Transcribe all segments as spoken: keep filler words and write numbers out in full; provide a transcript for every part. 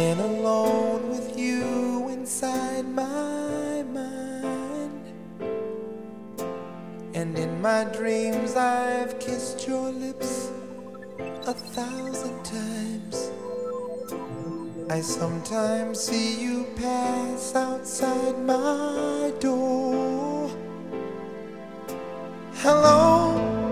been alone with you inside my mind, and in my dreams I've kissed your lips a thousand times. I sometimes see you pass outside my door. Hello,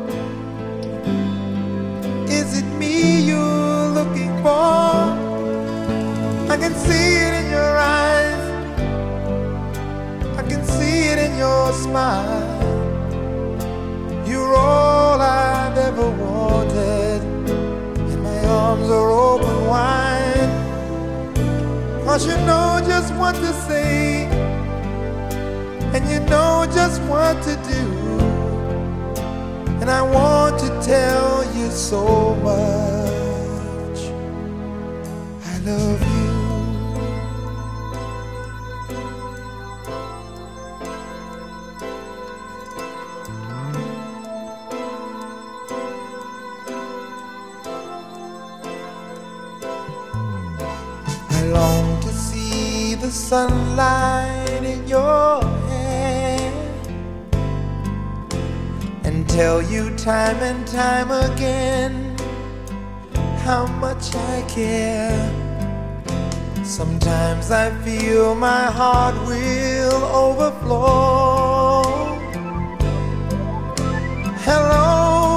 is it me you're looking for? I can see it in your eyes, I can see it in your smile. You're all I've ever wanted, and my arms are open wide. 'Cause you know just what to say, and you know just what to do, and I want to tell you so much I love you. I long to see the sunlight in your hair and tell you time and time again how much I care. Sometimes I feel my heart will overflow. Hello,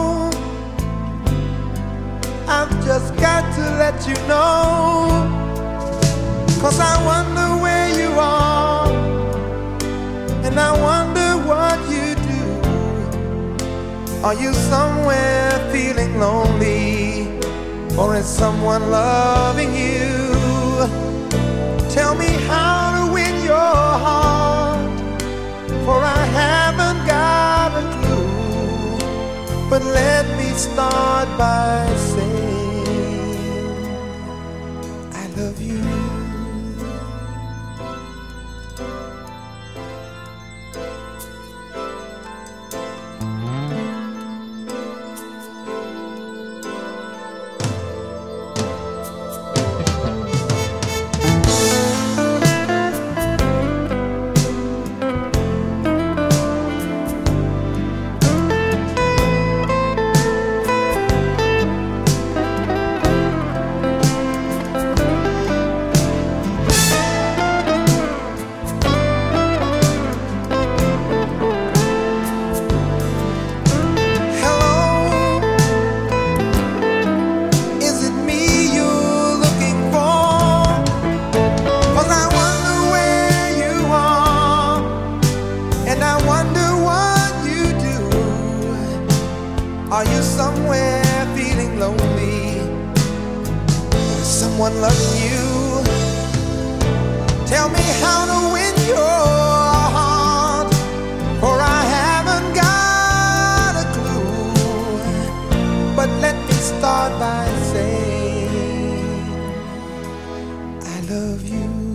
I've just got to let you know, 'cause I wonder where you are, and I wonder what you do. Are you somewhere feeling lonely, or is someone loving you? Tell me how to win your heart, for I haven't got a clue. But let me start by saying I love you. Are you somewhere feeling lonely? Is someone loving you? Tell me how to win your heart, for I haven't got a clue. But let me start by saying I love you.